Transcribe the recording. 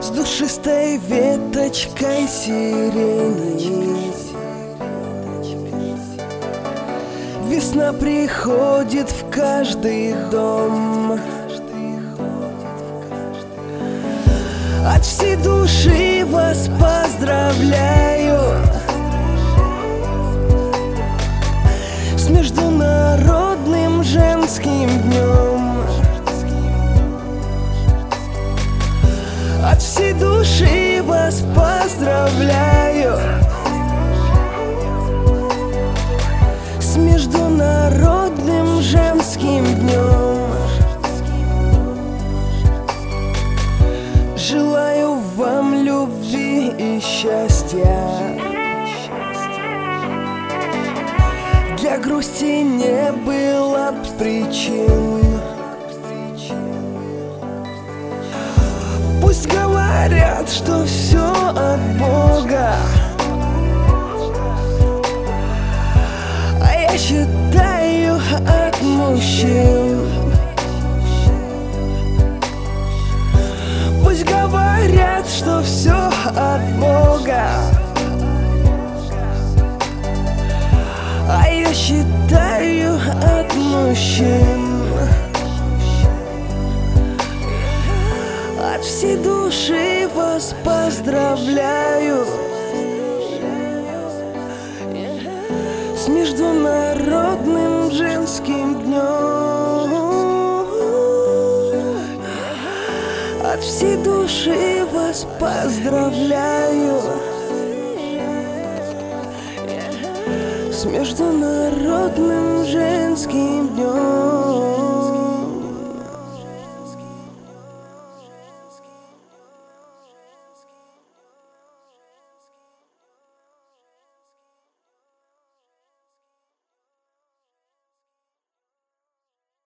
с душистой веточкой сирени. Весна приходит в каждый дом. От всей души вас поздравляю с Международным женским днем. От всей души вас поздравляю с Международным женским днем. Желаю вам любви и счастья. Для грусти не было причин. Пусть говорят, что все от Бога, а я считаю от мужчин. Пусть говорят, что все от Бога, а я считаю от мужчин. От всей души вас поздравляю с Международным женским днем. От всей души вас поздравляю с Международным женским днем.